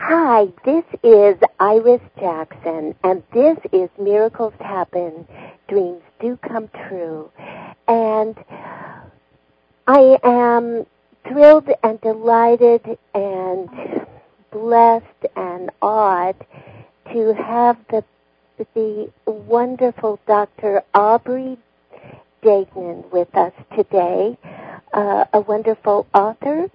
Hi, this is Iris Jackson, and this is Miracles Happen, Dreams Do Come True. And I am thrilled and delighted and blessed and awed to have the wonderful Dr. Aubrey Degnan with us today, a wonderful author,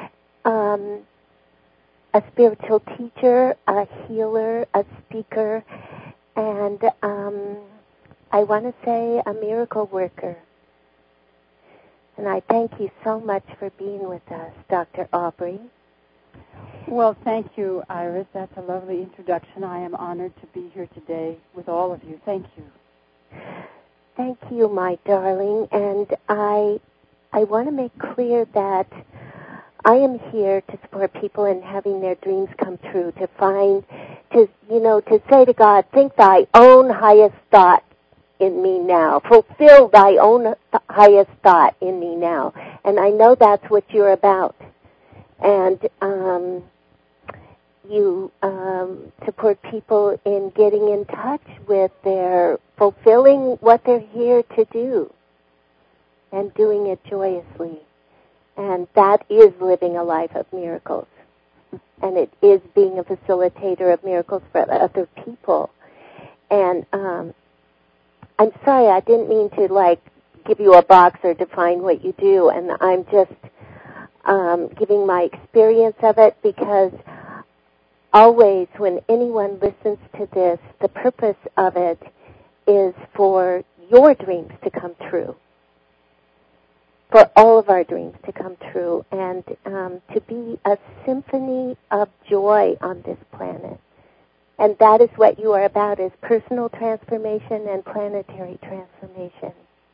a spiritual teacher, a healer, a speaker, and I want to say a miracle worker. And I thank you so much for being with us, Dr. Aubrey. Well, thank you, Iris. That's a lovely introduction. I am honored to be here today with all of you. Thank you. Thank you, my darling. And I want to make clear that I am here to support people in having their dreams come true, to say to God, think thy own highest thought in me now. Fulfill thy own highest thought in me now. And I know that's what you're about. And you support people in getting in touch with their fulfilling what they're here to do and doing it joyously. And that is living a life of miracles. And it is being a facilitator of miracles for other people. And I'm sorry, I didn't mean to, give you a box or define what you do. And I'm just giving my experience of it, because always when anyone listens to this, the purpose of it is for your dreams to come true. For all of our dreams to come true, and to be a symphony of joy on this planet. And that is what you are about, is personal transformation and planetary transformation.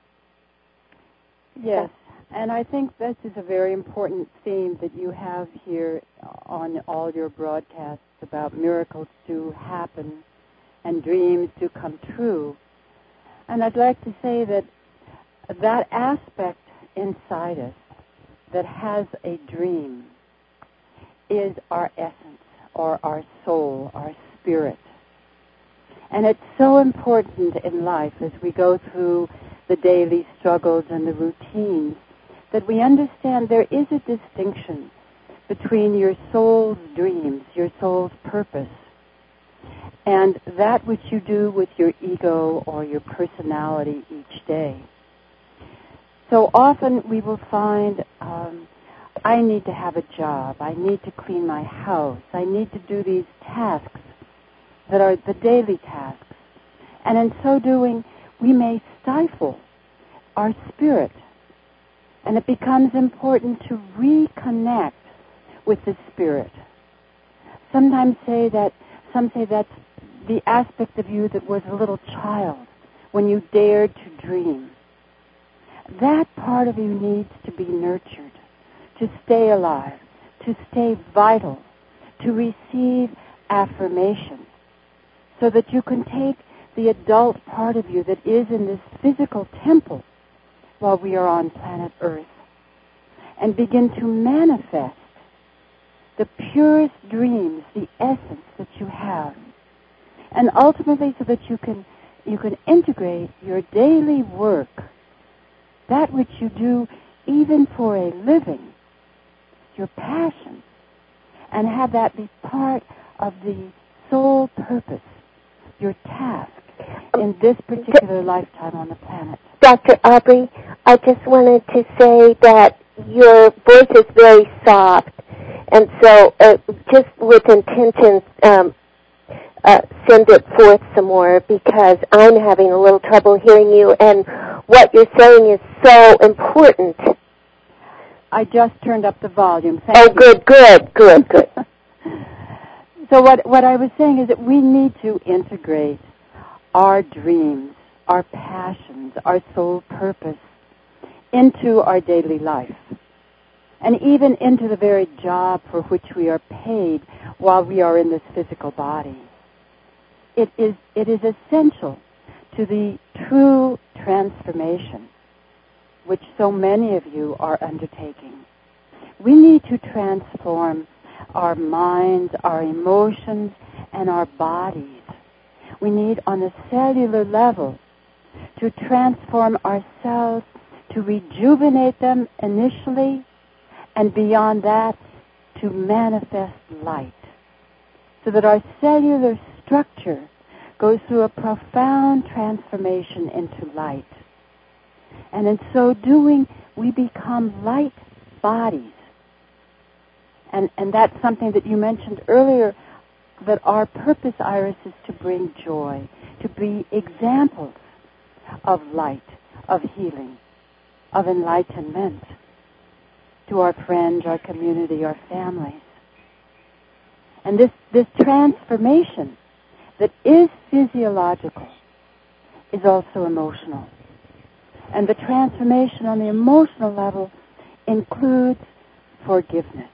Yes, and I think this is a very important theme that you have here on all your broadcasts about miracles to happen and dreams to come true. And I'd like to say that aspect inside us that has a dream is our essence, or our soul, our spirit. And it's so important in life as we go through the daily struggles and the routines that we understand there is a distinction between your soul's dreams, your soul's purpose, and that which you do with your ego or your personality each day. So often we will find, I need to have a job, I need to clean my house, I need to do these tasks that are the daily tasks. And in so doing, we may stifle our spirit. And it becomes important to reconnect with the spirit. Some say that's the aspect of you that was a little child when you dared to dream. That part of you needs to be nurtured, to stay alive, to stay vital, to receive affirmation, so that you can take the adult part of you that is in this physical temple while we are on planet Earth and begin to manifest the purest dreams, the essence that you have, and ultimately so that you can integrate your daily work, that which you do even for a living, your passion, and have that be part of the sole purpose, your task in this particular lifetime on the planet. Dr. Aubrey, I just wanted to say that your voice is very soft, and so just with intention, send it forth some more, because I'm having a little trouble hearing you, and what you're saying is so important. I just turned up the volume. Thank you. Good. So what I was saying is that we need to integrate our dreams, our passions, our soul purpose into our daily life, and even into the very job for which we are paid while we are in this physical body. It is essential to the true transformation which so many of you are undertaking. We need to transform our minds, our emotions, and our bodies. We need, on a cellular level, to transform ourselves, to rejuvenate them initially, and beyond that, to manifest light. So that our cellular structure goes through a profound transformation into light. And in so doing, we become light bodies. And that's something that you mentioned earlier, that our purpose, Iris, is to bring joy, to be examples of light, of healing, of enlightenment to our friends, our community, our families. And this transformation that is physiological is also emotional. And the transformation on the emotional level includes forgiveness.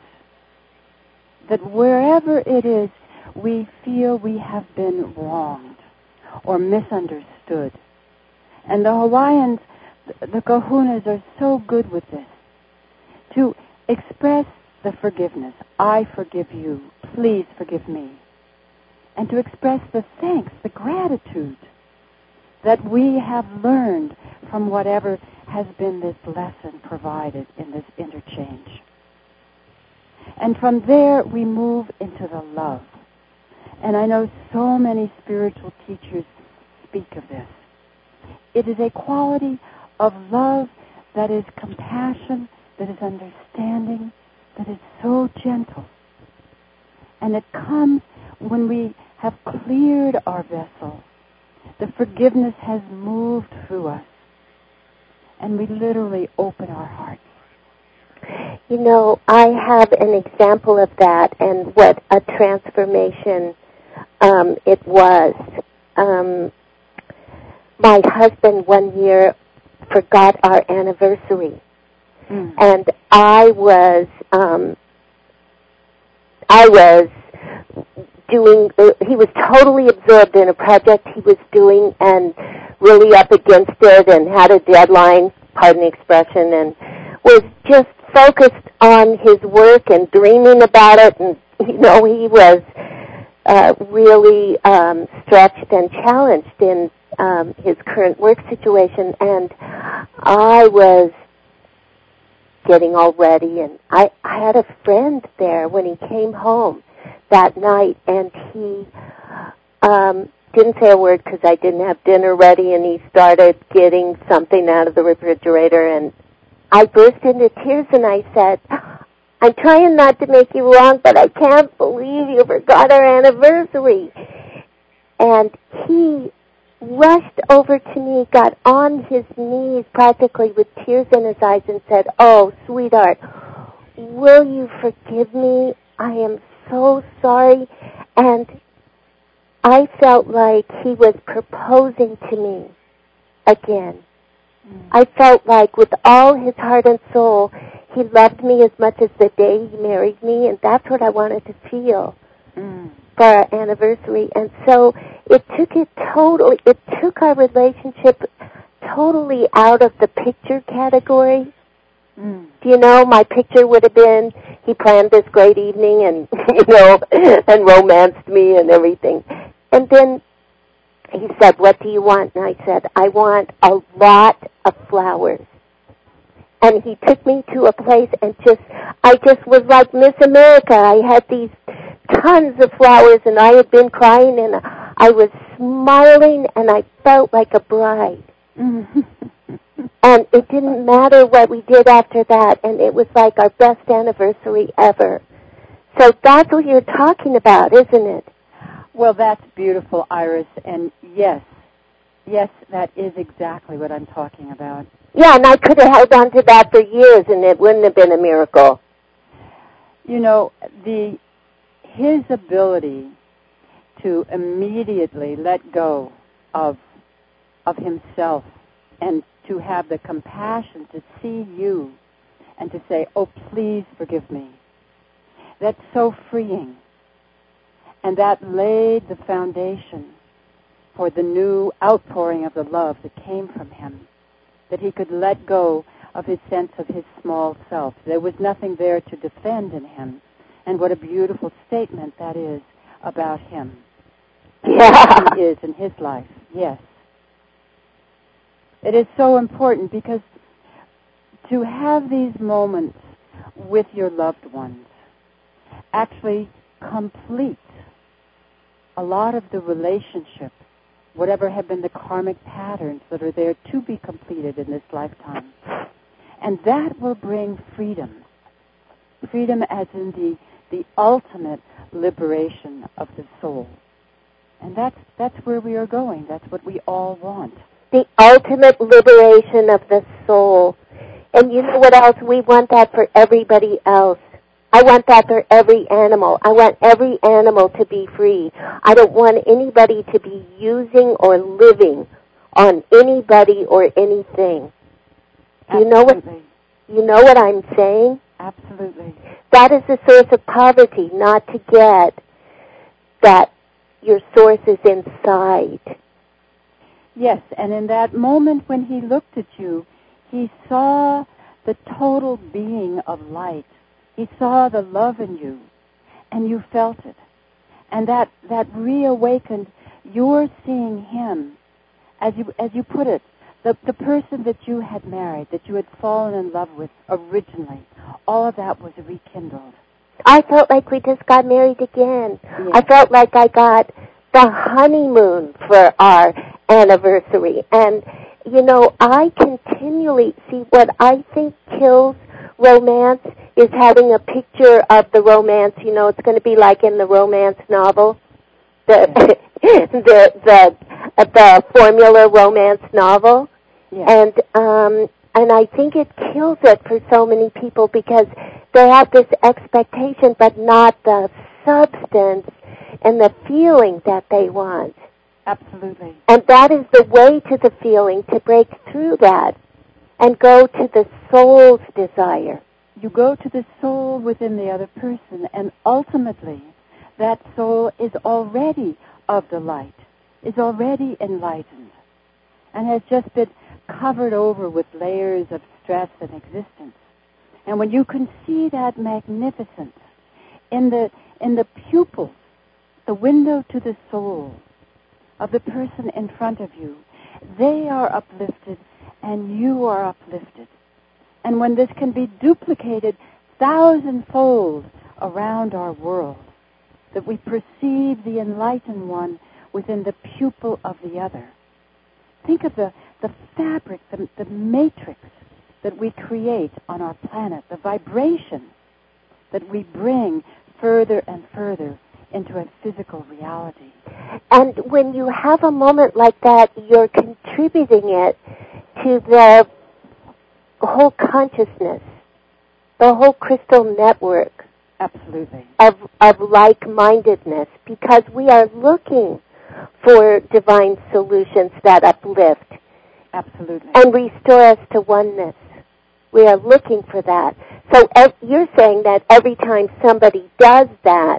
That wherever it is we feel we have been wronged or misunderstood. And the Hawaiians, the kahunas, are so good with this, to express the forgiveness. I forgive you. Please forgive me. And to express the thanks, the gratitude that we have learned from whatever has been this lesson provided in this interchange. And from there we move into the love. And I know so many spiritual teachers speak of this. It is a quality of love that is compassion, that is understanding, that is so gentle. And it comes when we have cleared our vessel. The forgiveness has moved through us. And we literally open our hearts. You know, I have an example of that and what a transformation it was. My husband one year forgot our anniversary. And I was doing, he was totally absorbed in a project he was doing and really up against it and had a deadline, pardon the expression, and was just focused on his work and dreaming about it. And, you know, he was really stretched and challenged in his current work situation. And I was getting all ready, and I had a friend there when he came home that night, and he didn't say a word because I didn't have dinner ready, and he started getting something out of the refrigerator, and I burst into tears, and I said, I'm trying not to make you wrong, but I can't believe you forgot our anniversary. And he rushed over to me, got on his knees practically with tears in his eyes and said, oh, sweetheart, will you forgive me? I am so sorry. And I felt like he was proposing to me again. I felt like with all his heart and soul, he loved me as much as the day he married me, and that's what I wanted to feel for our anniversary. And so it took our relationship totally out of the picture category. You know, my picture would have been he planned this great evening and, you know, and romanced me and everything. And then he said, what do you want? And I said, I want a lot of flowers. And he took me to a place and I just was like Miss America. I had these tons of flowers and I had been crying and I was smiling and I felt like a bride. And it didn't matter what we did after that, and it was like our best anniversary ever. So that's what you're talking about, isn't it? Well, that's beautiful, Iris, and yes, that is exactly what I'm talking about. Yeah, and I could have held on to that for years, and it wouldn't have been a miracle. You know, his ability to immediately let go of himself and to have the compassion to see you and to say, oh, please forgive me. That's so freeing. And that laid the foundation for the new outpouring of the love that came from him, that he could let go of his sense of his small self. There was nothing there to defend in him And what a beautiful statement that is about him. Yeah. He is in his life, yes. It is so important because to have these moments with your loved ones actually complete a lot of the relationship, whatever have been the karmic patterns that are there to be completed in this lifetime. And that will bring freedom. Freedom as in the ultimate liberation of the soul. And that's where we are going. That's what we all want. The ultimate liberation of the soul. And you know what else? We want that for everybody else. I want that for every animal. I want every animal to be free. I don't want anybody to be using or living on anybody or anything. You know what I'm saying? Absolutely. That is the source of poverty, not to get that your source is inside. Yes, and in that moment when he looked at you, he saw the total being of light. He saw the love in you, and you felt it. And that reawakened your seeing him, as you put it, the person that you had married, that you had fallen in love with originally. All of that was rekindled. I felt like we just got married again. Yes. I felt like I got the honeymoon for our anniversary. And, you know, I continually see what I think kills romance is having a picture of the romance. You know, it's going to be like in the romance novel, the formula romance novel. Yes. And I think it kills it for so many people because they have this expectation but not the substance and the feeling that they want. Absolutely. And that is the way to the feeling, to break through that and go to the soul's desire. You go to the soul within the other person, and ultimately that soul is already of the light, is already enlightened, and has just been covered over with layers of stress and existence. And when you can see that magnificence in the pupils, the window to the soul of the person in front of you, they are uplifted and you are uplifted. And when this can be duplicated thousandfold around our world, that we perceive the enlightened one within the pupil of the other. Think of the fabric, the matrix that we create on our planet, the vibration that we bring further and further into a physical reality. And when you have a moment like that, you're contributing it to the whole consciousness, the whole crystal network. Absolutely. Of like-mindedness, because we are looking for divine solutions that uplift. Absolutely. And restore us to oneness. We are looking for that. So you're saying that every time somebody does that,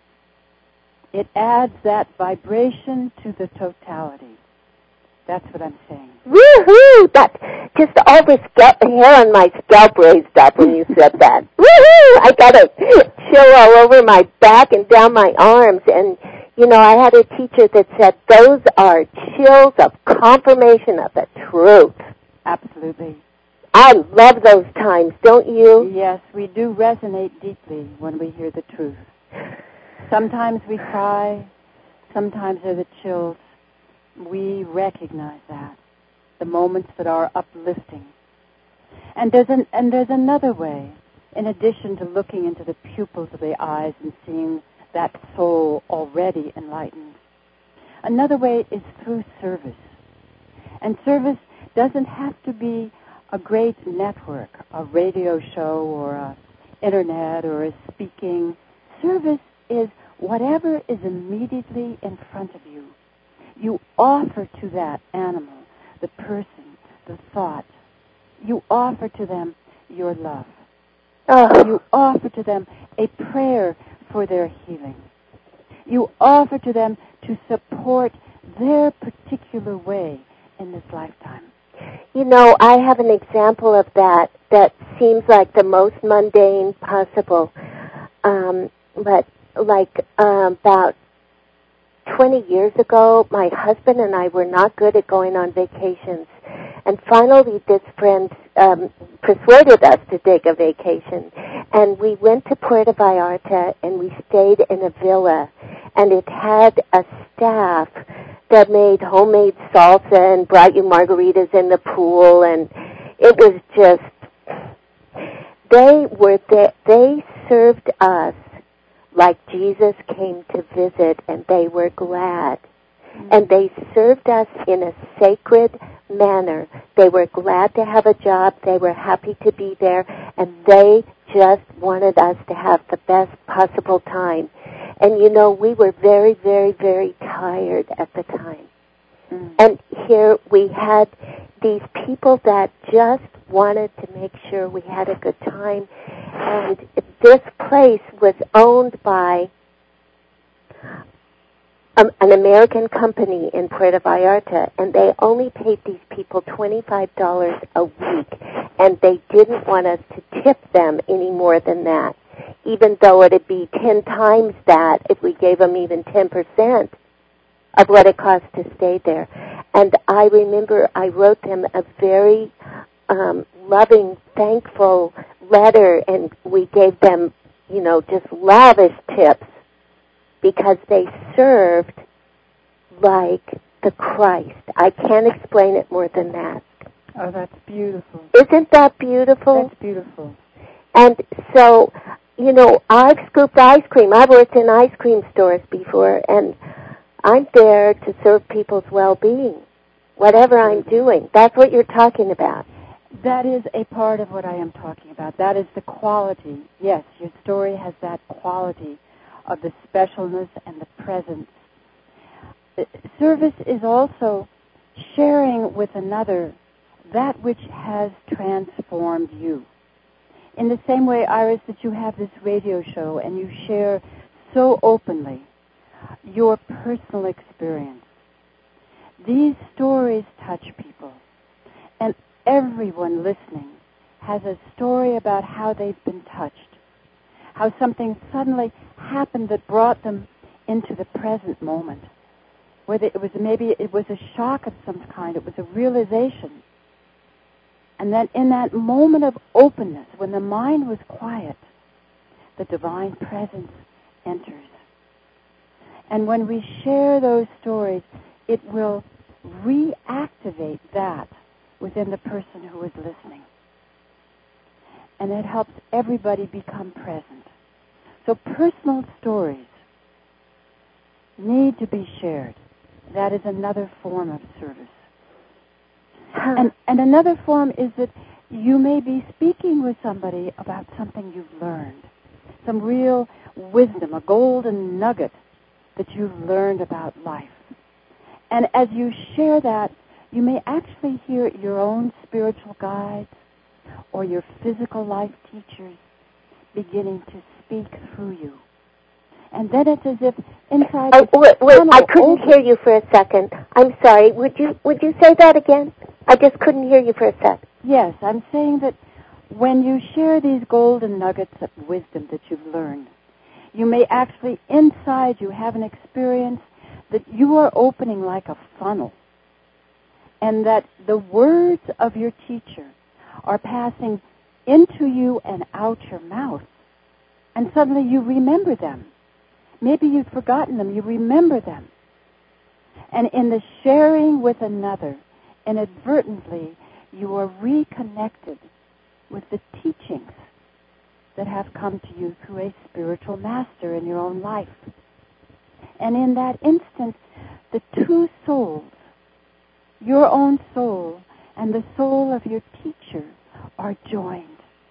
it adds that vibration to the totality. That's what I'm saying. Woohoo! That just all the hair on my scalp raised up when you said that. Woohoo! I got a chill all over my back and down my arms. And, you know, I had a teacher that said those are chills of confirmation of the truth. Absolutely. I love those times, don't you? Yes, we do resonate deeply when we hear the truth. Sometimes we cry, sometimes they're the chills. We recognize that, the moments that are uplifting. And there's another way, in addition to looking into the pupils of the eyes and seeing that soul already enlightened. Another way is through service. And service doesn't have to be a great network, a radio show or a internet or a speaking. Service is whatever is immediately in front of you. You offer to that animal, the person, the thought. You offer to them your love. You offer to them a prayer for their healing. You offer to them to support their particular way in this lifetime. You know, I have an example of that seems like the most mundane possible. but about 20 years ago, my husband and I were not good at going on vacations. And finally, this friend persuaded us to take a vacation. And we went to Puerto Vallarta, and we stayed in a villa. And it had a staff that made homemade salsa and brought you margaritas in the pool. And it was just, they served us like Jesus came to visit, and they were glad. And they served us in a sacred manner. They were glad to have a job. They were happy to be there. And they just wanted us to have the best possible time. And, you know, we were very, very, very tired at the time. And here we had these people that just wanted to make sure we had a good time. And this place was owned by an American company in Puerto Vallarta, and they only paid these people $25 a week, and they didn't want us to tip them any more than that, even though it would be 10 times that if we gave them even 10% of what it cost to stay there. And I remember I wrote them a very loving, thankful letter, and we gave them, you know, just lavish tips because they served like the Christ. I can't explain it more than that. Oh, that's beautiful. Isn't that beautiful? That's beautiful. And so, you know, I've scooped ice cream. I've worked in ice cream stores before, and I'm there to serve people's well-being, whatever I'm doing. That's what you're talking about. That is a part of what I am talking about. That is the quality. Yes, your story has that quality of the specialness and the presence. Service is also sharing with another that which has transformed you. In the same way, Iris, that you have this radio show and you share so openly your personal experience. These stories touch people, and everyone listening has a story about how they've been touched, how something suddenly happened that brought them into the present moment, whether it was maybe it was a shock of some kind, it was a realization. And then in that moment of openness, when the mind was quiet, the divine presence enters. And when we share those stories, it will reactivate that within the person who is listening. And it helps everybody become present. So personal stories need to be shared. That is another form of service. And another form is that you may be speaking with somebody about something you've learned, some real wisdom, a golden nugget that you've learned about life. And as you share that, you may actually hear your own spiritual guides or your physical life teachers beginning to speak through you. And then it's as if inside wait, I couldn't hear you for a second. I'm sorry. Would you say that again? I just couldn't hear you for a sec. Yes, I'm saying that when you share these golden nuggets of wisdom that you've learned, you may actually inside you have an experience that you are opening like a funnel, and that the words of your teacher are passing into you and out your mouth, and suddenly you remember them. Maybe you've forgotten them, you remember them. And in the sharing with another, inadvertently, you are reconnected with the teachings that have come to you through a spiritual master in your own life. And in that instant, the two souls, your own soul and the soul of your teacher, are joined.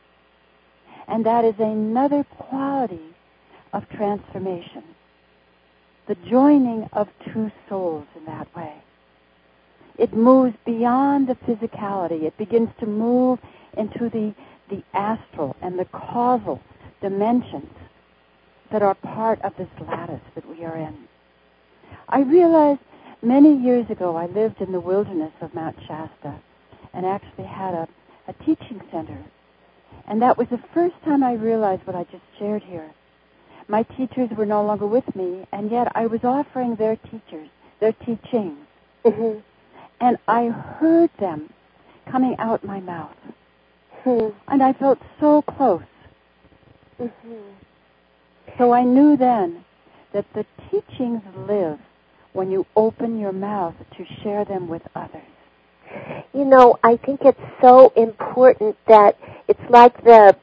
And that is another quality of transformation, the joining of two souls in that way. It moves beyond the physicality. It begins to move into the astral and the causal dimensions that are part of this lattice that we are in. I realized many years ago I lived in the wilderness of Mount Shasta and actually had a teaching center. And that was the first time I realized what I just shared here. My teachers were no longer with me, and yet I was offering their teachings. Mm-hmm. And I heard them coming out my mouth. Mm-hmm. And I felt so close. Mm-hmm. So I knew then that the teachings live when you open your mouth to share them with others. You know, I think it's so important that it's like the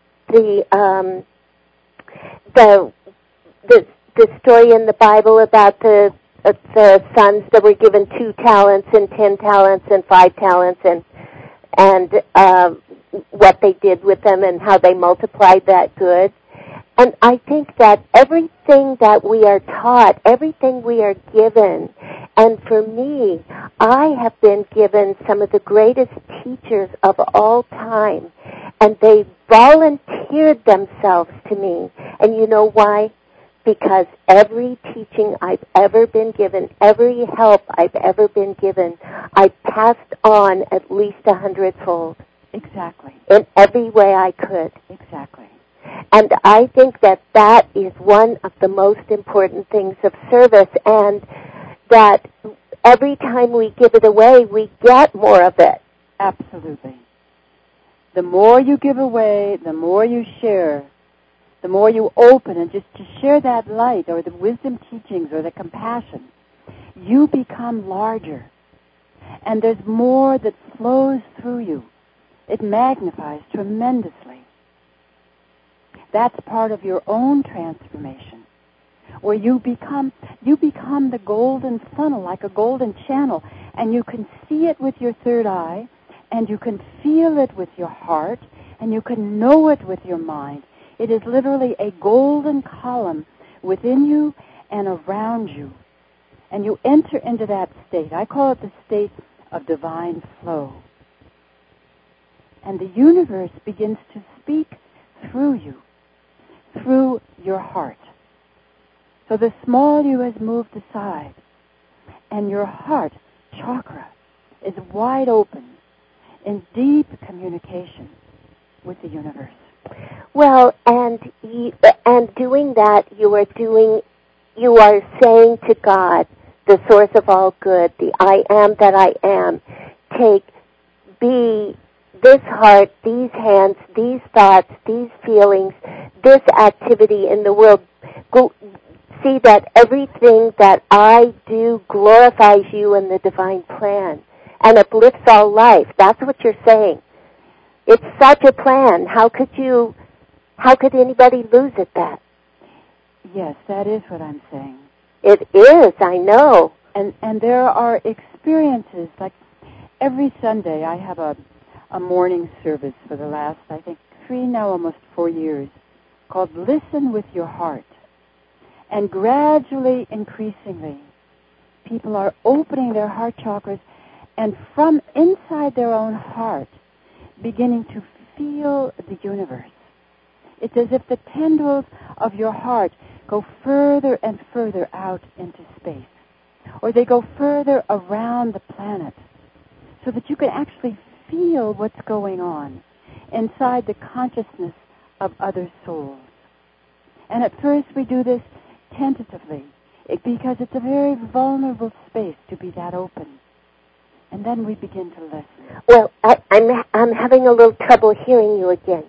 story in the Bible about the sons that were given 2 talents and 10 talents and 5 talents and what they did with them and how they multiplied that good. And I think that everything that we are taught, everything we are given, and for me, I have been given some of the greatest teachers of all time, and they volunteered themselves to me. And you know why? Because every teaching I've ever been given, every help I've ever been given, I passed on at least 100-fold. Exactly. In every way I could. Exactly. And I think that that is one of the most important things of service, and that every time we give it away, we get more of it. Absolutely. The more you give away, the more you share, the more you open, and just to share that light or the wisdom teachings or the compassion, you become larger. And there's more that flows through you. It magnifies tremendously. That's part of your own transformation, where you become the golden funnel, like a golden channel, and you can see it with your third eye, and you can feel it with your heart, and you can know it with your mind. It is literally a golden column within you and around you. And you enter into that state. I call it the state of divine flow. And the universe begins to speak through you, through your heart. So the small you has moved aside, and your heart chakra is wide open in deep communication with the universe. Well, and doing that, you are saying to God, the source of all good, the I am that I am, be this heart, these hands, these thoughts, these feelings, this activity in the world. See that everything that I do glorifies you and the divine plan and uplifts all life. That's what you're saying. It's such a plan. How could anybody lose at that? Yes, that is what I'm saying. It is, I know. And there are experiences, like every Sunday I have a morning service for the last, I think, 4 years, called Listen with Your Heart. And gradually, increasingly, people are opening their heart chakras and from inside their own heart, beginning to feel the universe. It's as if the tendrils of your heart go further and further out into space, or they go further around the planet, so that you can actually feel what's going on inside the consciousness of other souls. And at first we do this tentatively, because it's a very vulnerable space to be that open. And then we begin to listen. Well, I'm having a little trouble hearing you again.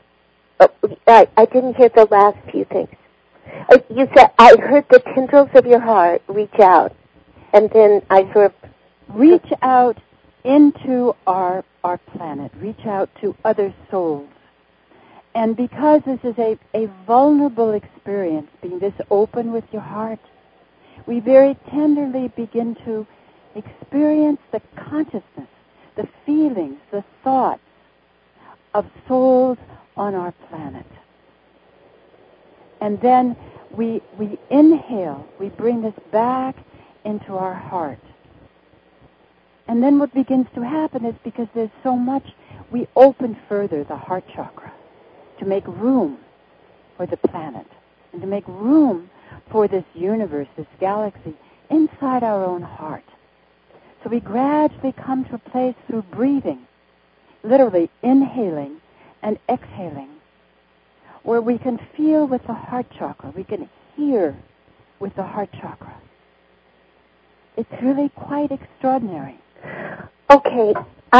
I didn't hear the last few things. You said, I heard the tendrils of your heart reach out, and then I sort of... Reach out into our planet, reach out to other souls. And because this is a vulnerable experience, being this open with your heart, we very tenderly begin to experience the consciousness, the feelings, the thoughts of souls on our planet. And then we inhale, we bring this back into our heart. And then what begins to happen is, because there's so much, we open further the heart chakra to make room for the planet and to make room for this universe, this galaxy, inside our own heart. So we gradually come to a place through breathing, literally inhaling and exhaling, where we can feel with the heart chakra, we can hear with the heart chakra. It's really quite extraordinary. Okay.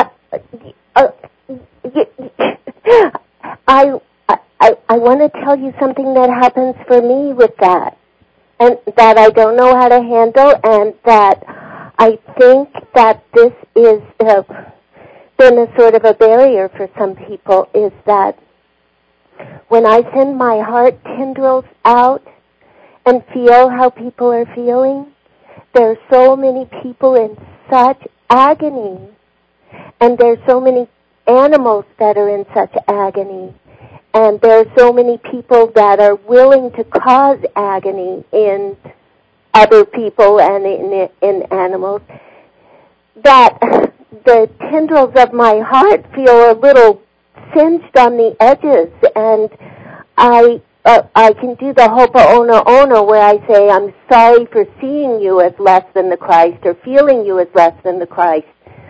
I want to tell you something that happens for me with that, and that I don't know how to handle, and that I think that this is been a sort of a barrier for some people, is that when I send my heart tendrils out and feel how people are feeling, there are so many people in such agony, and there are so many animals that are in such agony, and there are so many people that are willing to cause agony in other people and in animals, that the tendrils of my heart feel a little singed on the edges, and I can do the Ho'oponopono where I say, I'm sorry for seeing you as less than the Christ, or feeling you as less than the Christ,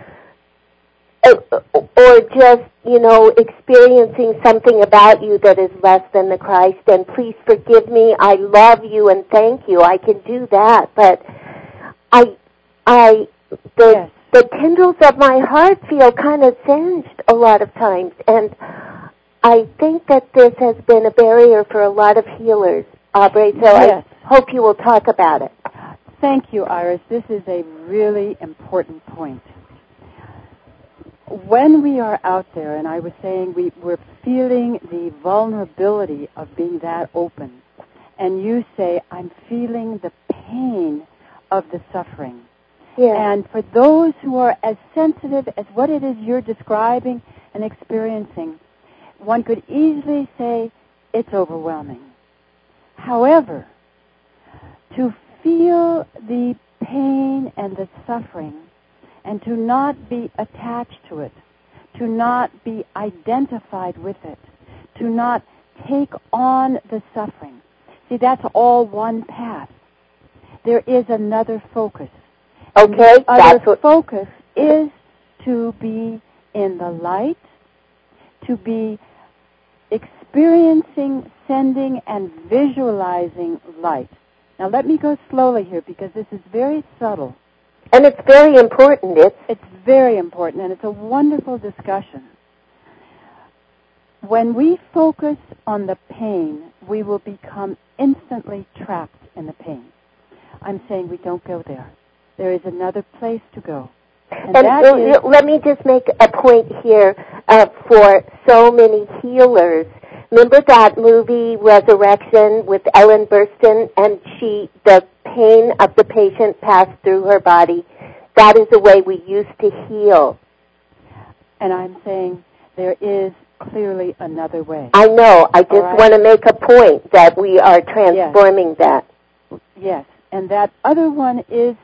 or just, experiencing something about you that is less than the Christ, and please forgive me, I love you and thank you. I can do that, but the tendrils of my heart feel kind of singed a lot of times, and I think that this has been a barrier for a lot of healers, Aubrey, so yes. I hope you will talk about it. Thank you, Iris. This is a really important point. When we are out there, and I was saying we're feeling the vulnerability of being that open, and you say, I'm feeling the pain of the suffering. Yeah. And for those who are as sensitive as what it is you're describing and experiencing, one could easily say it's overwhelming. However, to feel the pain and the suffering and to not be attached to it, to not be identified with it, to not take on the suffering. See, that's all one path. There is another focus. Okay, the other focus is to be in the light, to be experiencing, sending, and visualizing light. Now let me go slowly here because this is very subtle. And it's very important. It's very important, and it's a wonderful discussion. When we focus on the pain, we will become instantly trapped in the pain. I'm saying we don't go there. There is another place to go. And let me just make a point here for so many healers. Remember that movie Resurrection with Ellen Burstyn, and the pain of the patient passed through her body? That is the way we used to heal. And I'm saying there is clearly another way. I know. I just want to make a point that we are transforming that. Yes. And that other one is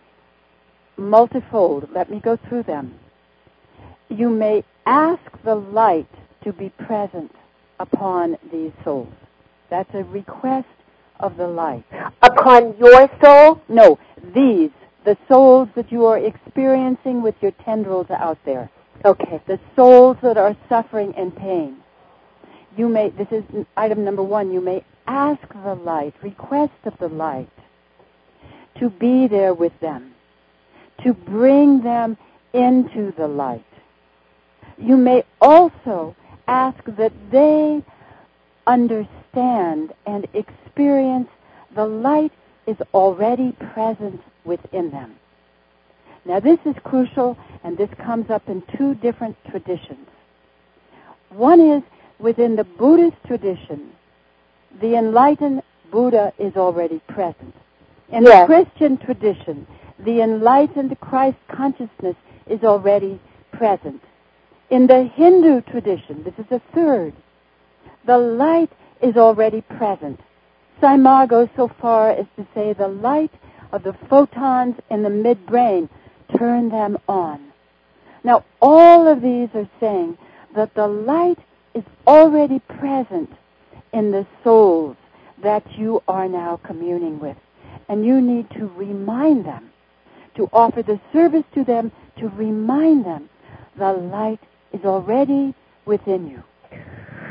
multifold. Let me go through them. You may ask the light to be present upon these souls. That's a request of the light. Upon your soul? No, the souls that you are experiencing with your tendrils out there. Okay. The souls that are suffering and pain. This is item number 1, you may ask the light, request of the light, to be there with them, to bring them into the light. You may also ask that they understand and experience the light is already present within them. Now this is crucial, and this comes up in 2 different traditions. One is within the Buddhist tradition, the enlightened Buddha is already present. In the Christian tradition, the enlightened Christ consciousness is already present. In the Hindu tradition, this is a third, the light is already present. Sima goes so far as to say the light of the photons in the midbrain, turn them on. Now, all of these are saying that the light is already present in the souls that you are now communing with. And you need to remind them, to offer the service to them, to remind them the light is already within you.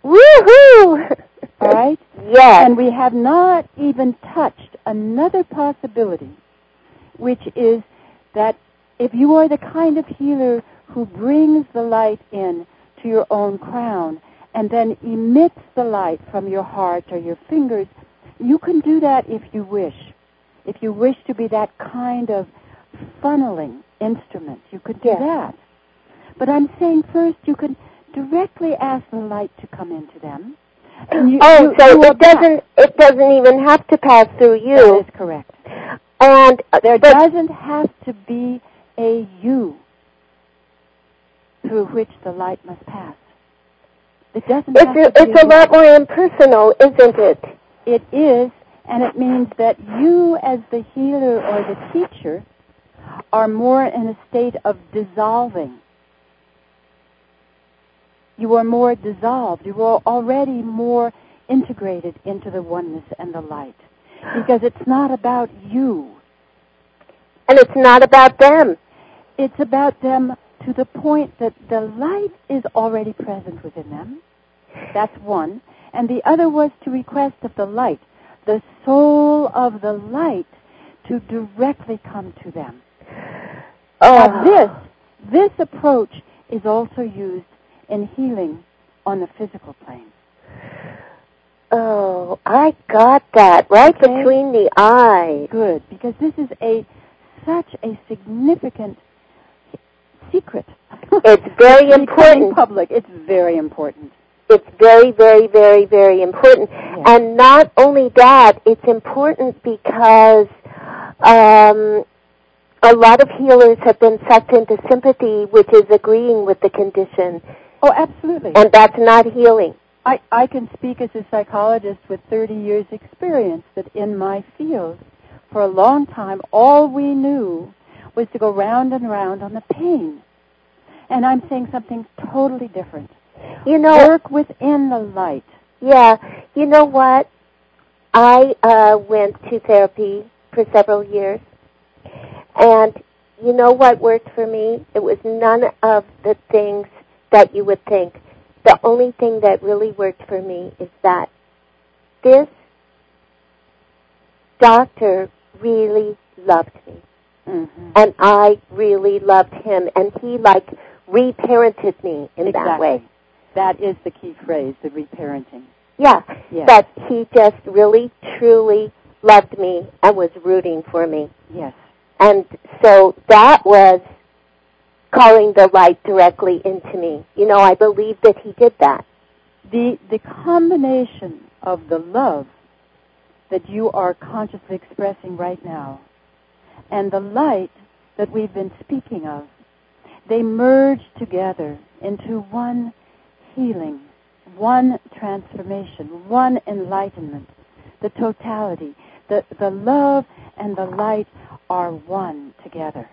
Woohoo! All right? Yes. And we have not even touched another possibility, which is that if you are the kind of healer who brings the light in to your own crown and then emits the light from your heart or your fingers, you can do that if you wish. If you wish to be that kind of funneling instrument, you could do that. But I'm saying first you could directly ask the light to come into them. And so it doesn't even have to pass through you. That is correct. And there doesn't have to be a you through which the light must pass. It doesn't have to be it's a lot more impersonal, isn't it? It is, and it means that you as the healer or the teacher are more in a state of dissolving. You are more dissolved. You are already more integrated into the oneness and the light. Because it's not about you. And it's not about them. It's about them to the point that the light is already present within them. That's one. And the other was to request of the light, the soul of the light, to directly come to them. Now this approach is also used in healing on the physical plane. Oh, I got that right between the eyes. Good, because this is such a significant secret. It's very important. Public. It's very important. It's very, very, very, very important. Yes. And not only that, it's important because a lot of healers have been sucked into sympathy, which is agreeing with the condition. Oh, absolutely. And that's not healing. I can speak as a psychologist with 30 years' experience that in my field, for a long time, all we knew was to go round and round on the pain. And I'm saying something totally different. Work within the light. Yeah. You know what? I went to therapy for several years. And you know what worked for me? It was none of the things that you would think. The only thing that really worked for me is that this doctor really loved me. Mm-hmm. And I really loved him. And he, reparented me in that way. That is the key phrase, the reparenting. Yeah. Yes. That he just really, truly loved me and was rooting for me. Yes. And so that was calling the light directly into me. I believe that he did that. The combination of the love that you are consciously expressing right now and the light that we've been speaking of, they merge together into one healing, one transformation, one enlightenment, the totality. The love and the light are one together.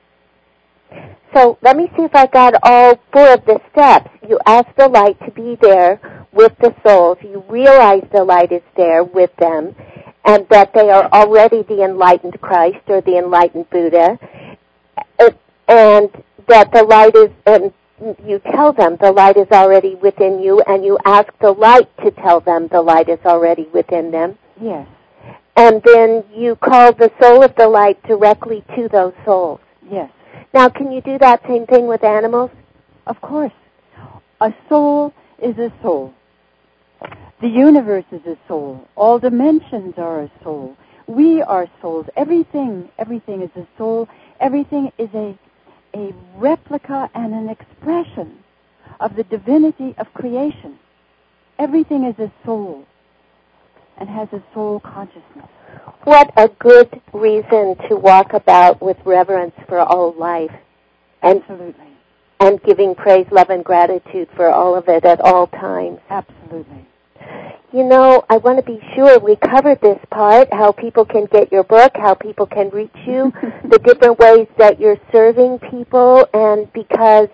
So let me see if I got all 4 of the steps. You ask the light to be there with the souls. You realize the light is there with them and that they are already the enlightened Christ or the enlightened Buddha, and that the light is, and you tell them the light is already within you, and you ask the light to tell them the light is already within them. Yes. And then you call the soul of the light directly to those souls. Yes. Now, can you do that same thing with animals? Of course. A soul is a soul. The universe is a soul. All dimensions are a soul. We are souls. Everything is a soul. Everything is a replica and an expression of the divinity of creation. Everything is a soul and has a soul consciousness. What a good reason to walk about with reverence for all life. Absolutely. And giving praise, love, and gratitude for all of it at all times. Absolutely. I want to be sure we covered this part, how people can get your book, how people can reach you, the different ways that you're serving people, and because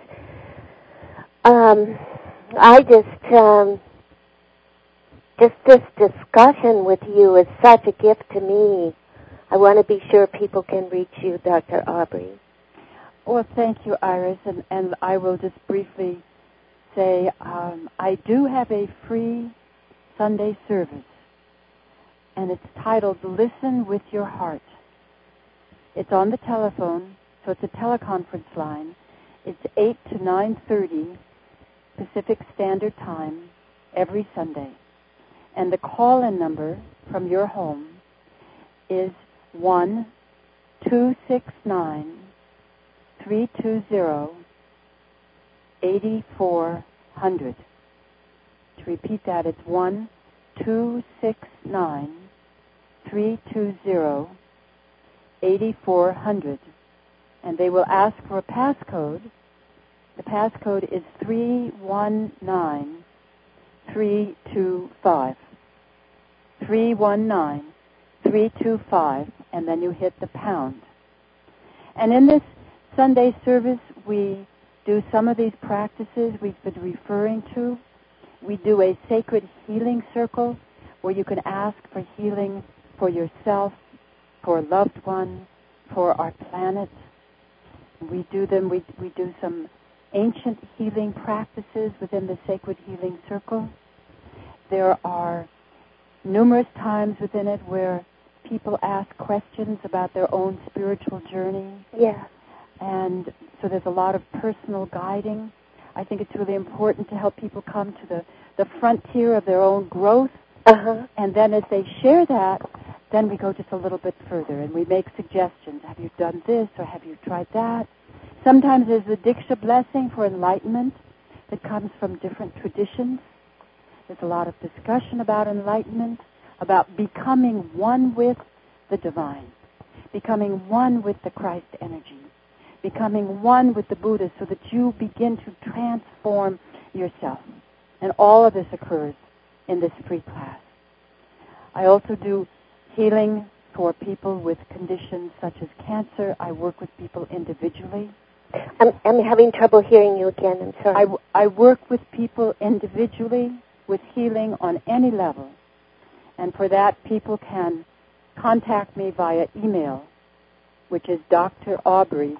just this discussion with you is such a gift to me. I want to be sure people can reach you, Dr. Aubrey. Well, thank you, Iris, and I will just briefly say, I do have a free Sunday service, and it's titled Listen with Your Heart. It's on the telephone, so it's a teleconference line. It's 8 to 9:30 Pacific Standard Time every Sunday. And the call-in number from your home is 1-269-320-8400. To repeat that, it's 1-269-320-8400. And they will ask for a passcode. The passcode is 319325. 319325, and then you hit the pound. And in this Sunday service, we do some of these practices we've been referring to. We do a sacred healing circle where you can ask for healing for yourself, for a loved one, for our planet. We do them. We do some ancient healing practices within the sacred healing circle. There are numerous times within it where people ask questions about their own spiritual journey. Yeah. And so there's a lot of personal guiding. I think it's really important to help people come to the frontier of their own growth. Uh-huh. And then as they share that, then we go just a little bit further and we make suggestions. Have you done this or have you tried that? Sometimes there's the Diksha blessing for enlightenment that comes from different traditions. There's a lot of discussion about enlightenment, about becoming one with the divine, becoming one with the Christ energy, becoming one with the Buddha so that you begin to transform yourself. And all of this occurs in this free class. I also do healing for people with conditions such as cancer. I work with people individually. I'm having trouble hearing you again. I'm sorry. I work with people individually with healing on any level. And for that, people can contact me via email, which is Dr. Aubrey,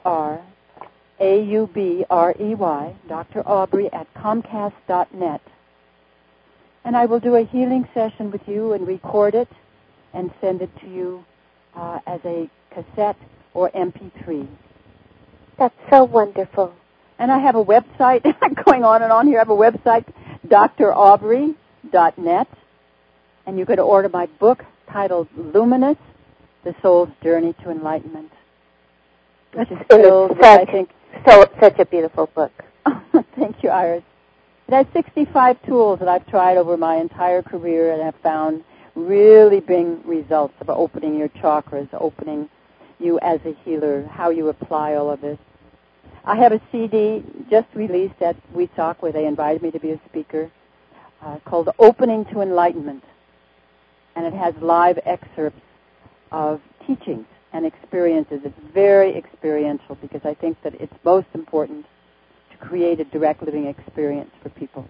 D-R-A-U-B-R-E-Y, Dr. Aubrey at Comcast.net. And I will do a healing session with you and record it and send it to you as a cassette or MP3. That's so wonderful. And I have a website. I'm going on and on here. I have a website, draubrey.net. And you could order my book titled Luminous, The Soul's Journey to Enlightenment. Which is filled with, I think... such a beautiful book. Thank you, Iris. It has 65 tools that I've tried over my entire career and have found really bring results of opening your chakras, opening you as a healer, how you apply all of this. I have a CD just released at WESOC where they invited me to be a speaker called Opening to Enlightenment. And it has live excerpts of teachings and experiences. It's very experiential because I think that it's most important to create a direct living experience for people.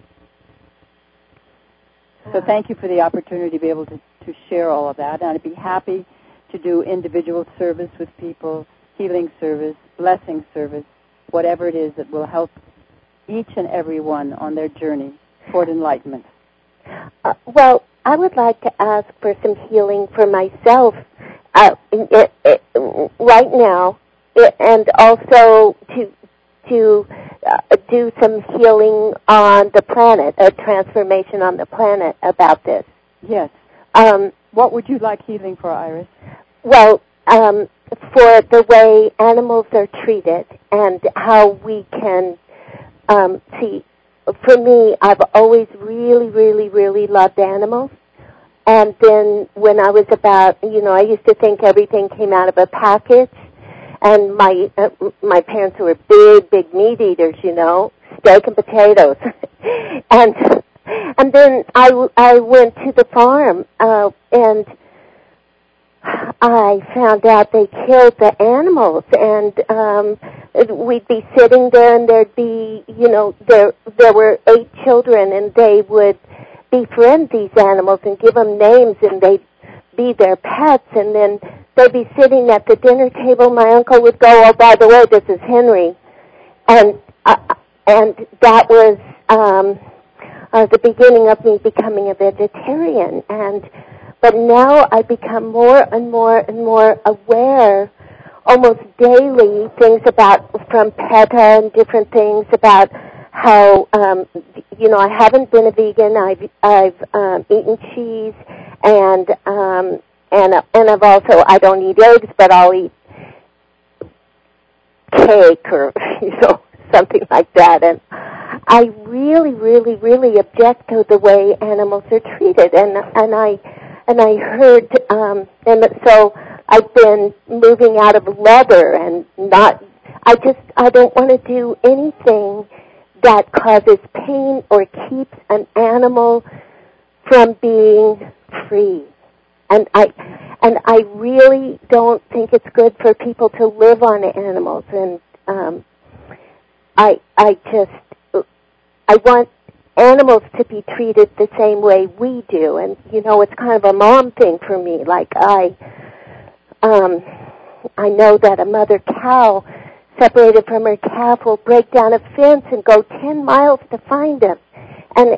So thank you for the opportunity to be able to share all of that. And I'd be happy to do individual service with people, healing service, blessing service, whatever it is that will help each and every one on their journey toward enlightenment. Well, I would like to ask for some healing for myself right now, and also to do some healing on the planet, a transformation on the planet about this. Yes. What would you like healing for, Iris? Well, for the way animals are treated and how we can see. For me, I've always really, really, really loved animals. And then when I was about, I used to think everything came out of a package. And my parents were big meat eaters, steak and potatoes. and then I went to the farm, and I found out they killed the animals, and we'd be sitting there, and there'd be, there were 8 children, and they would befriend these animals and give them names, and they'd be their pets, and then they'd be sitting at the dinner table. My uncle would go, "Oh, by the way, this is Henry," and that was the beginning of me becoming a vegetarian. But now I become more and more and more aware, almost daily, things from PETA and different things about how, I haven't been a vegan. I've eaten cheese, and I've also, I don't eat eggs, but I'll eat cake or, something like that. And I really, really, really object to the way animals are treated. And I heard, and so I've been moving out of leather and I don't want to do anything that causes pain or keeps an animal from being free. And I really don't think it's good for people to live on animals. And I want animals to be treated the same way we do. And, it's kind of a mom thing for me. Like I know that a mother cow separated from her calf will break down a fence and go 10 miles to find him. And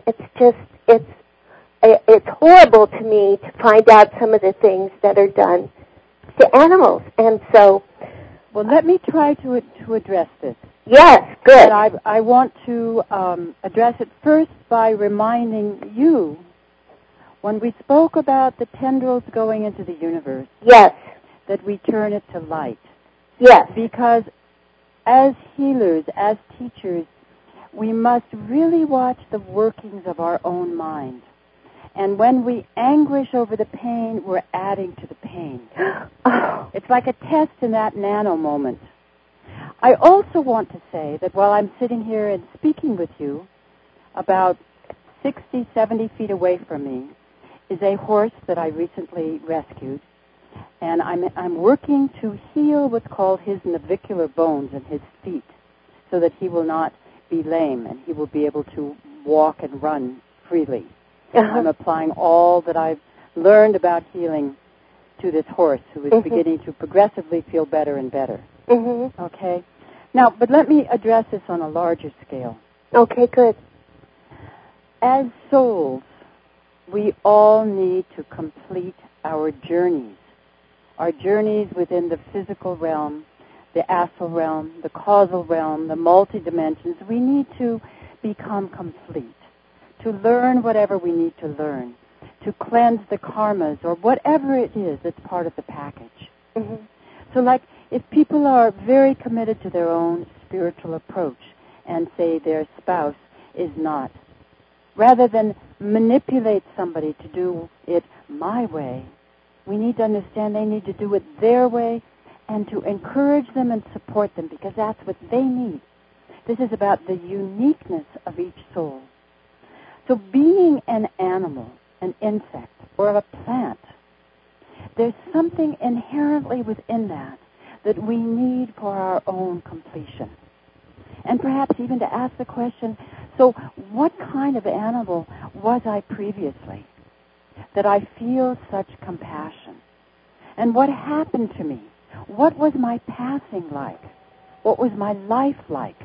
it's horrible to me to find out some of the things that are done to animals. And so... Well, let me try to address this. Yes, good. But I want to address it first by reminding you, when we spoke about the tendrils going into the universe, yes, that we turn it to light. Yes. Because as healers, as teachers, we must really watch the workings of our own mind. And when we anguish over the pain, we're adding to the pain. Oh. It's like a test in that nano moment. I also want to say that while I'm sitting here and speaking with you, about 60, 70 feet away from me is a horse that I recently rescued. And I'm working to heal what's called his navicular bones in his feet so that he will not be lame and he will be able to walk and run freely. Uh-huh. I'm applying all that I've learned about healing to this horse who is beginning to progressively feel better and better. Mm-hmm. Okay? Now, but let me address this on a larger scale. Okay, good. As souls, we all need to complete our journeys. Our journeys within the physical realm, the astral realm, the causal realm, the multi-dimensions. We need to become complete, to learn whatever we need to learn, to cleanse the karmas or whatever it is that's part of the package. Mm-hmm. So like if people are very committed to their own spiritual approach and say their spouse is not, rather than manipulate somebody to do it my way, we need to understand they need to do it their way and to encourage them and support them because that's what they need. This is about the uniqueness of each soul. So being an animal, an insect, or a plant, there's something inherently within that we need for our own completion. And perhaps even to ask the question, so what kind of animal was I previously that I feel such compassion? And what happened to me? What was my passing like? What was my life like?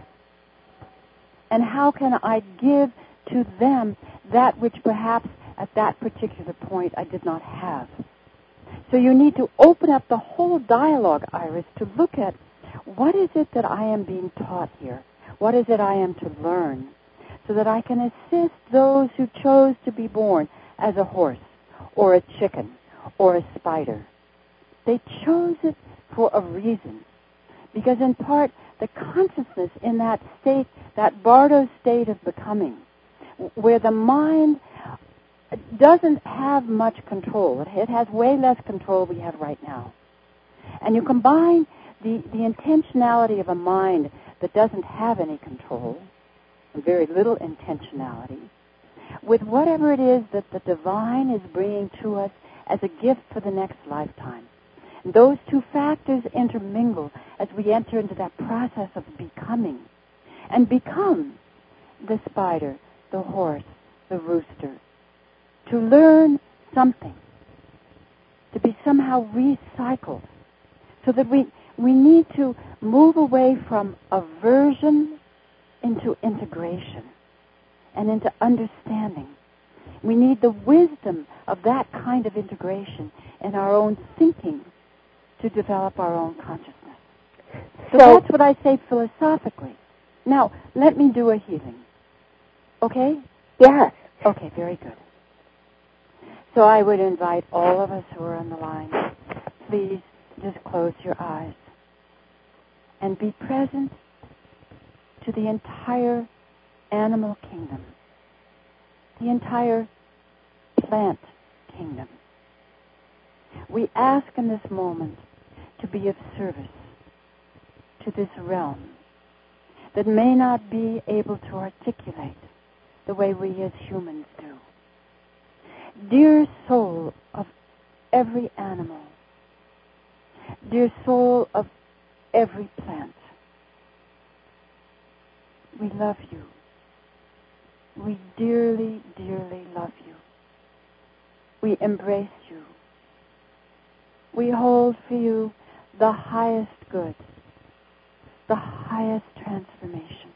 And how can I give to them that which perhaps at that particular point I did not have? So you need to open up the whole dialogue, Iris, to look at what is it that I am being taught here? What is it I am to learn? So that I can assist those who chose to be born as a horse or a chicken or a spider. They chose it for a reason. Because in part, the consciousness in that state, that Bardo state of becoming, where the mind doesn't have much control. It has way less control we have right now. And you combine the intentionality of a mind that doesn't have any control, and very little intentionality, with whatever it is that the divine is bringing to us as a gift for the next lifetime. And those two factors intermingle as we enter into that process of becoming, and become the spider, the horse, the rooster, to learn something, to be somehow recycled, so that we need to move away from aversion into integration and into understanding. We need the wisdom of that kind of integration in our own thinking to develop our own consciousness. So that's what I say philosophically. Now, let me do a healing. Okay? Yes. Okay, very good. So I would invite all of us who are on the line, please just close your eyes and be present to the entire animal kingdom, the entire plant kingdom. We ask in this moment to be of service to this realm that may not be able to articulate the way we as humans do. Dear soul of every animal, dear soul of every plant, we love you. We dearly, dearly love you. We embrace you. We hold for you the highest good, the highest transformation.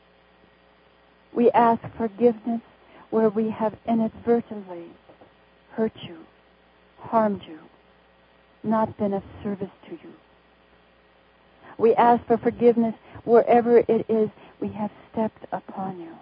We ask forgiveness where we have inadvertently hurt you, harmed you, not been of service to you. We ask for forgiveness wherever it is we have stepped upon you.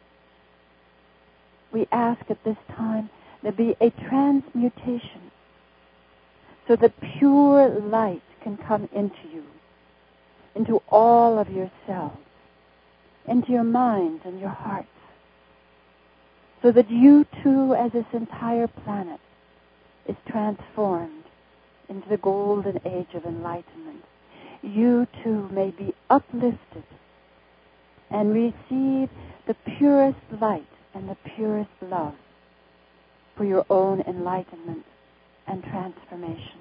We ask at this time there be a transmutation so that pure light can come into you, into all of your cells, into your minds and your hearts, so that you too, as this entire planet, is transformed into the golden age of enlightenment. You too may be uplifted and receive the purest light and the purest love for your own enlightenment and transformation.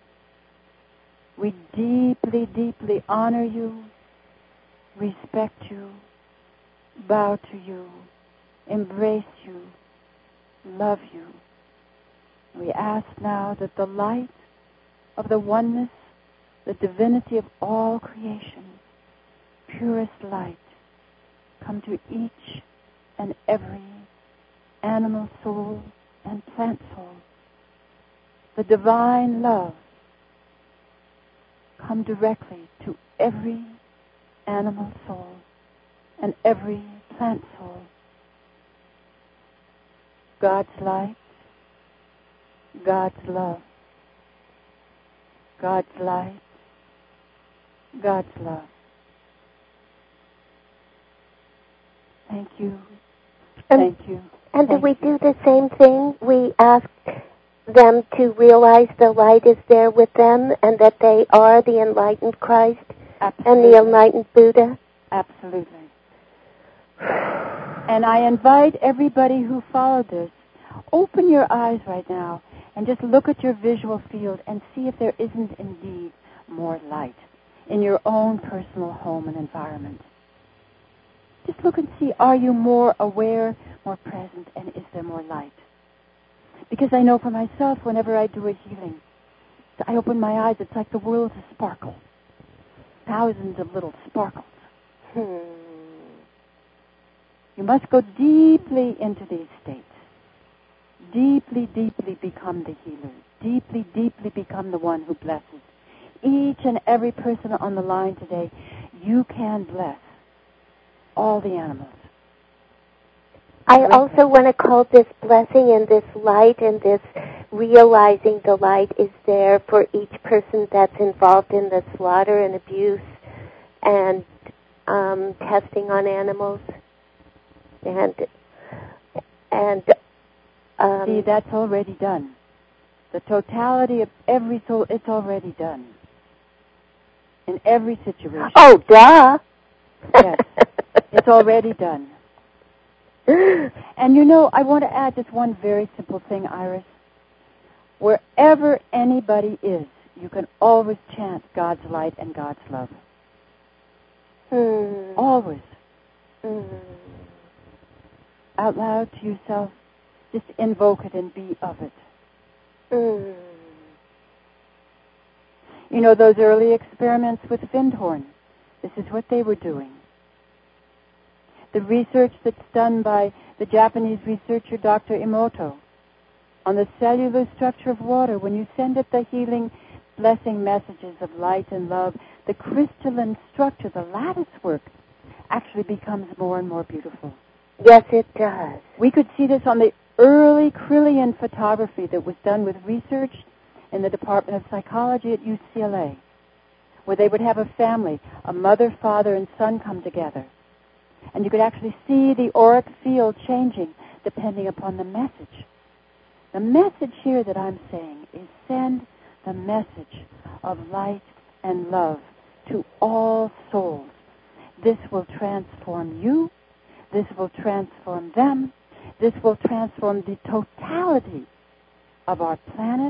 We deeply, deeply honor you, respect you, bow to you, embrace you, love you. We ask now that the light of the oneness, the divinity of all creation, purest light, come to each and every animal soul and plant soul. The divine love come directly to every animal soul and every plant soul. God's light, God's love, God's light, God's love. Thank you. Thank you. And do we do the same thing? We ask them to realize the light is there with them and that they are the enlightened Christ. Absolutely. And the enlightened Buddha? Absolutely. And I invite everybody who followed this, open your eyes right now and just look at your visual field and see if there isn't indeed more light in your own personal home and environment. Just look and see, are you more aware, more present, and is there more light? Because I know for myself, whenever I do a healing, I open my eyes, it's like the world is a sparkle. Thousands of little sparkles. You must go deeply into these states. Deeply, deeply become the healer. Deeply, deeply become the one who blesses. Each and every person on the line today, you can bless all the animals. I also want to call this blessing and this light and this realizing the light is there for each person that's involved in the slaughter and abuse and testing on animals. See, that's already done. The totality of every soul, it's already done. In every situation. Oh, duh! Yes, it's already done. And you know, I want to add just one very simple thing, Iris. Wherever anybody is, you can always chant God's light and God's love. Always. Out loud to yourself, just invoke it and be of it. You know, those early experiments with Findhorn, this is what they were doing. the research that's done by the Japanese researcher Dr. Emoto on the cellular structure of water. When you send it the healing, blessing messages of light and love, the crystalline structure, the lattice work, actually becomes more and more beautiful. Yes, it does. We could see this on the early Kirlian photography that was done with research in the Department of Psychology at UCLA, where they would have a family, a mother, father, and son come together. And you could actually see the auric field changing depending upon the message. The message here that I'm saying is send the message of light and love to all souls. This will transform you. This will transform them. This will transform the totality of our planet,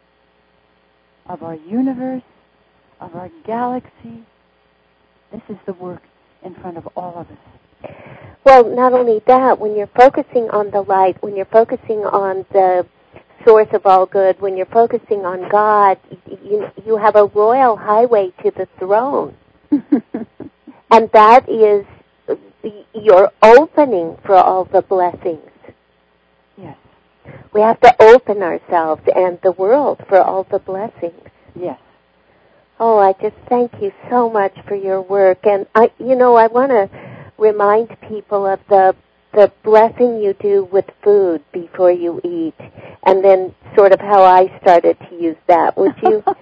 of our universe, of our galaxy. This is the work in front of all of us. Well, not only that, when you're focusing on the light, when you're focusing on the source of all good, when you're focusing on God, you have a royal highway to the throne. And that is your opening for all the blessings. Yes. We have to open ourselves and the world for all the blessings. Yes. Oh, I just thank you so much for your work. And I want to remind people of the blessing you do with food before you eat, and then sort of how I started to use that. Would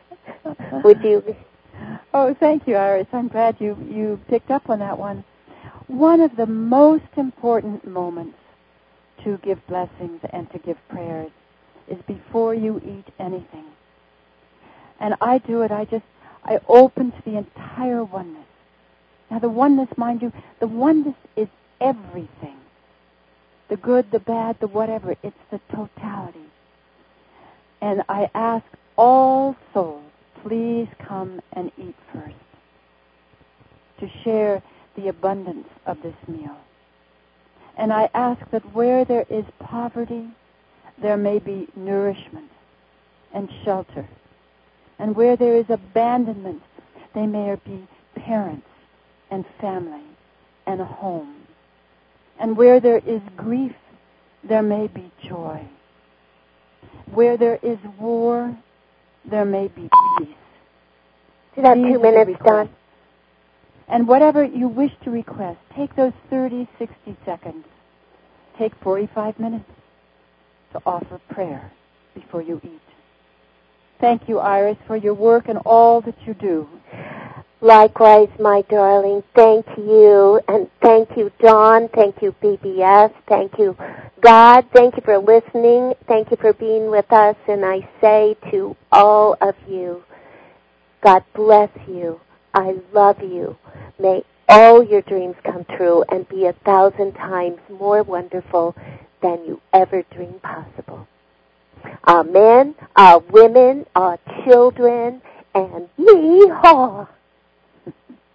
you? Oh, thank you, Iris. I'm glad you picked up on that one. One of the most important moments to give blessings and to give prayers is before you eat anything. And I do it, I open to the entire oneness. Now the oneness, mind you, the oneness is everything. The good, the bad, the whatever, it's the totality. And I ask all souls, please come and eat first, to share the abundance of this meal. And I ask that where there is poverty, there may be nourishment and shelter. And where there is abandonment, there may be parents and family and a home. And where there is grief, there may be joy. Where there is war, there may be peace. Is that 2 minutes done? And whatever you wish to request, take those 30, 60 seconds. Take 45 minutes to offer prayer before you eat. Thank you, Iris, for your work and all that you do. Likewise, my darling. Thank you. And thank you, Dawn. Thank you, BBS. Thank you, God. Thank you for listening. Thank you for being with us. And I say to all of you, God bless you. I love you. May all your dreams come true and be 1,000 times more wonderful than you ever dreamed possible. Men, women, children, and yeehaw!